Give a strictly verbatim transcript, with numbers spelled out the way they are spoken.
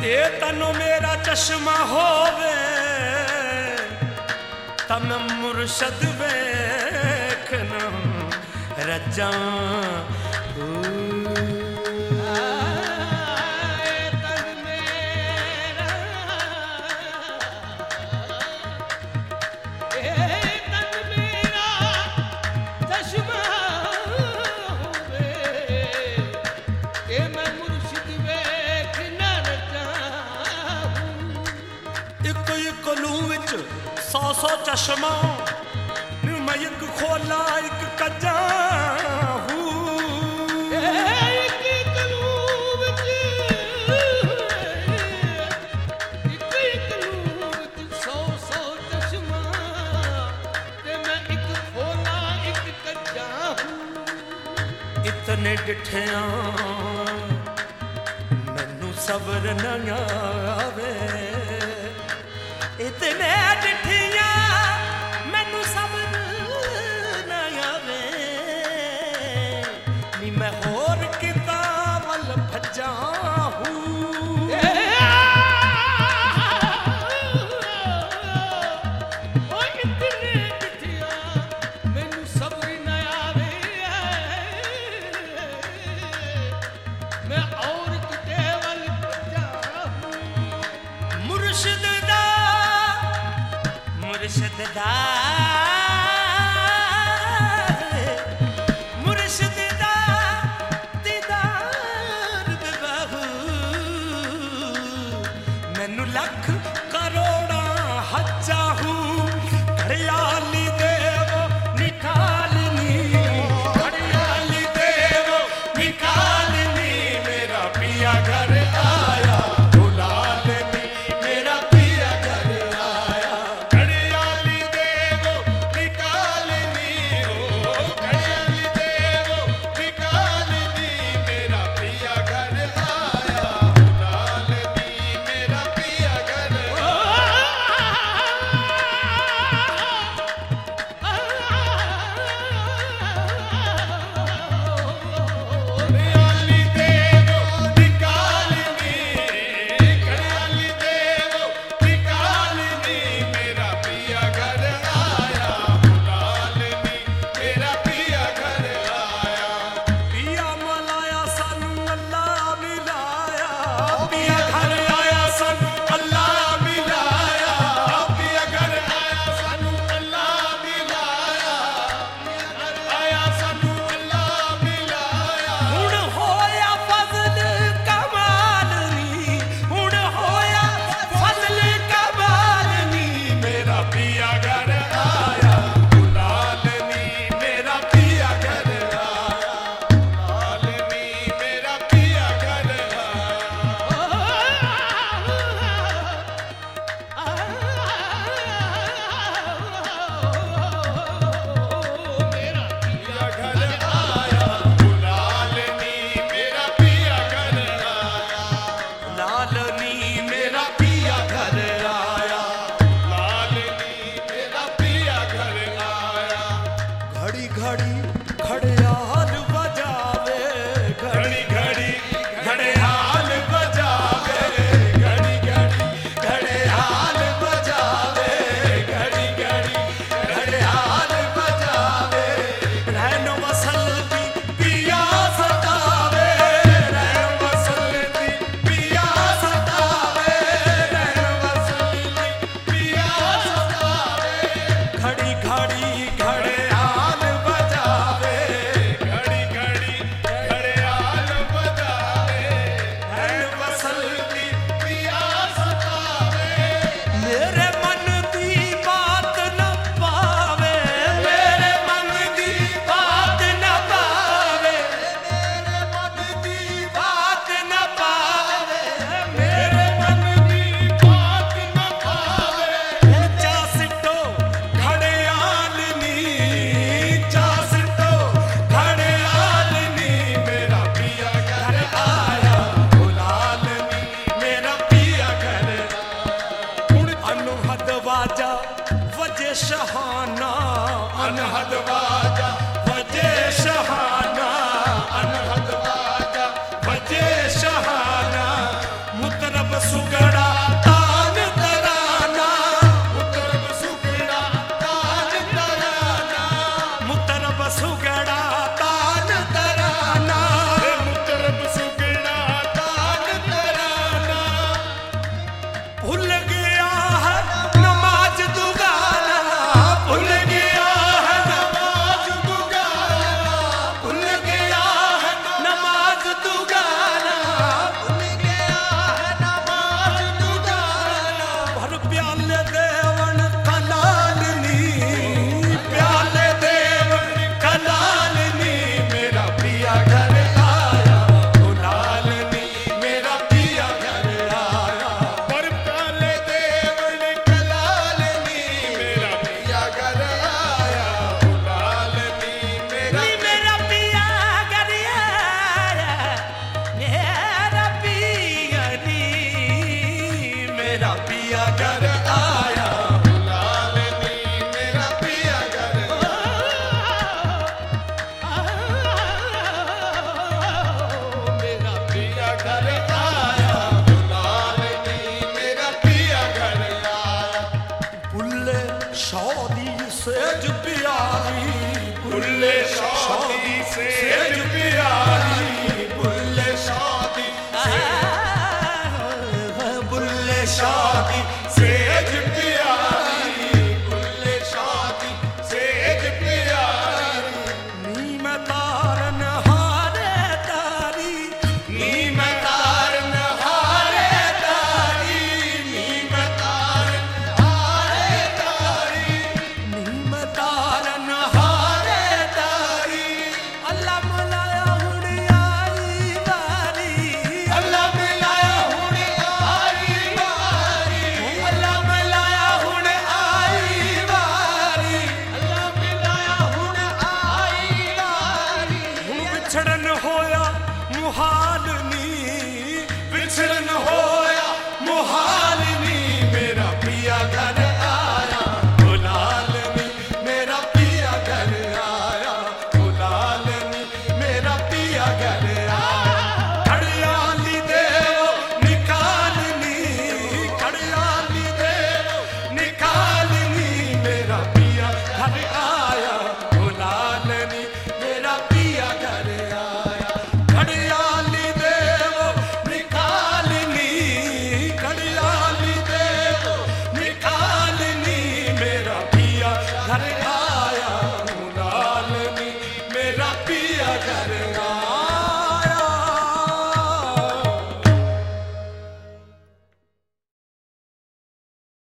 ये तनु मेरा चश्मा होवे तम मुर्शद वेखना रजा सौ सौ चश्मा मैं एक खोला एक कजा सौ सौ चश्मा मैं एक खोला एक कजा इतने डिठिया मैनू सबर न आवे इतने डिठिया मैनू सबर न आवे नी मैं होर किता वल भजा हूँ इतने डिठिया मैनू सबर न आवे मैं और किते वल भजा हूँ मुर्शिद मुर्शिद दा मुर्शिद दा दीदार बाहू मैनू लख करोड़ा हजा हूँ घड़ियाली देव निकालनी घड़ियाली देव निकालनी मेरा पिया घर आया बुलालनी मेरा पिया घर आया घड़ियाली देव निकालनी ओ घड़ियाली देव निकालनी मेरा पिया घर आया बुलालनी मेरा पिया घर घड़ियाली देव निकालनी घर आया, बुलावनी मेरा पिया घर आया। बुल्ले शादी सेज प्यारी, बुल्ले शादी सेज प्यारी, बुल्ले शादी बुल्ले शादी